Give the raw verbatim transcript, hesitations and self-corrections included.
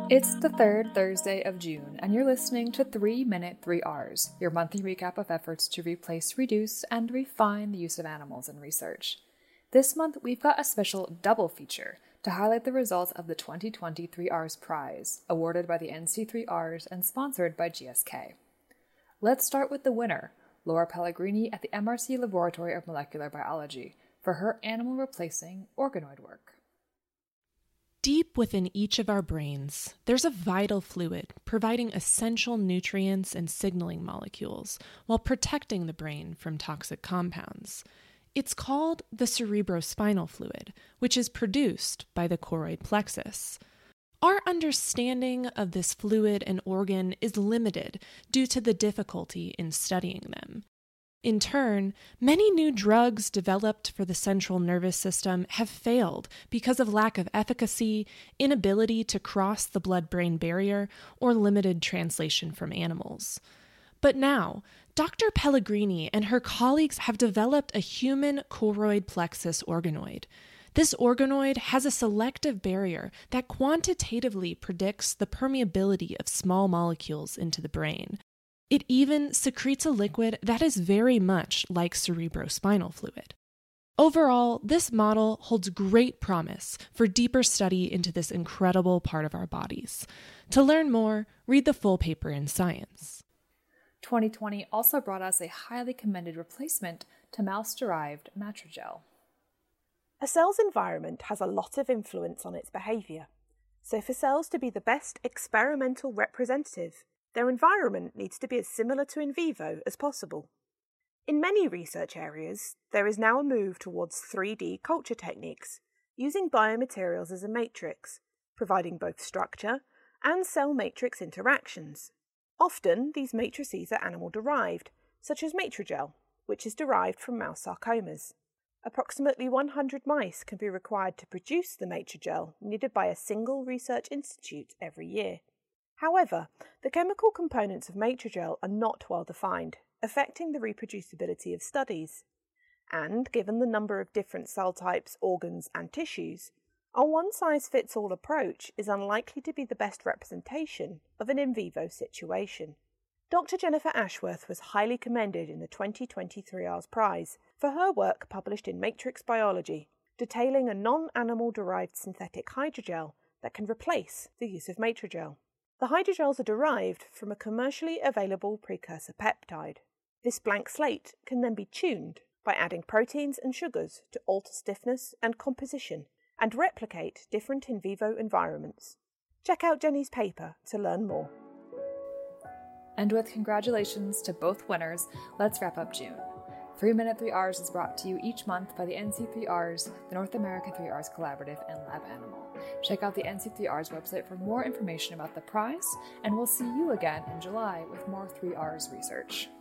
It's the third Thursday of June, and you're listening to three minute three R's, your monthly recap of efforts to replace, reduce, and refine the use of animals in research. This month, we've got a special double feature to highlight the results of the twenty twenty three R's Prize, awarded by the N C three R's and sponsored by G S K. Let's start with the winner, Laura Pellegrini at the M R C Laboratory of Molecular Biology, for her animal-replacing organoid work. Deep within each of our brains, there's a vital fluid providing essential nutrients and signaling molecules while protecting the brain from toxic compounds. It's called the cerebrospinal fluid, which is produced by the choroid plexus. Our understanding of this fluid and organ is limited due to the difficulty in studying them. In turn, many new drugs developed for the central nervous system have failed because of lack of efficacy, inability to cross the blood-brain barrier, or limited translation from animals. But now, Doctor Pellegrini and her colleagues have developed a human choroid plexus organoid. This organoid has a selective barrier that quantitatively predicts the permeability of small molecules into the brain. It even secretes a liquid that is very much like cerebrospinal fluid. Overall, this model holds great promise for deeper study into this incredible part of our bodies. To learn more, read the full paper in Science. twenty twenty also brought us a highly commended replacement to mouse-derived Matrigel. A cell's environment has a lot of influence on its behaviour. So for cells to be the best experimental representative, their environment needs to be as similar to in vivo as possible. In many research areas, there is now a move towards three D culture techniques, using biomaterials as a matrix, providing both structure and cell matrix interactions. Often, these matrices are animal-derived, such as Matrigel, which is derived from mouse sarcomas. Approximately one hundred mice can be required to produce the Matrigel needed by a single research institute every year. However, the chemical components of Matrigel are not well defined, affecting the reproducibility of studies. And given the number of different cell types, organs, and tissues, a one-size-fits-all approach is unlikely to be the best representation of an in vivo situation. Doctor Jennifer Ashworth was highly commended in the twenty twenty three R's Prize for her work published in Matrix Biology, detailing a non-animal-derived synthetic hydrogel that can replace the use of Matrigel. The hydrogels are derived from a commercially available precursor peptide. This blank slate can then be tuned by adding proteins and sugars to alter stiffness and composition and replicate different in vivo environments. Check out Jenny's paper to learn more. And with congratulations to both winners, let's wrap up June. three minute three R's is brought to you each month by the N C three R's, the North American three R's Collaborative, and Lab Animal. Check out the N C three R's website for more information about the prize, and we'll see you again in July with more three R's research.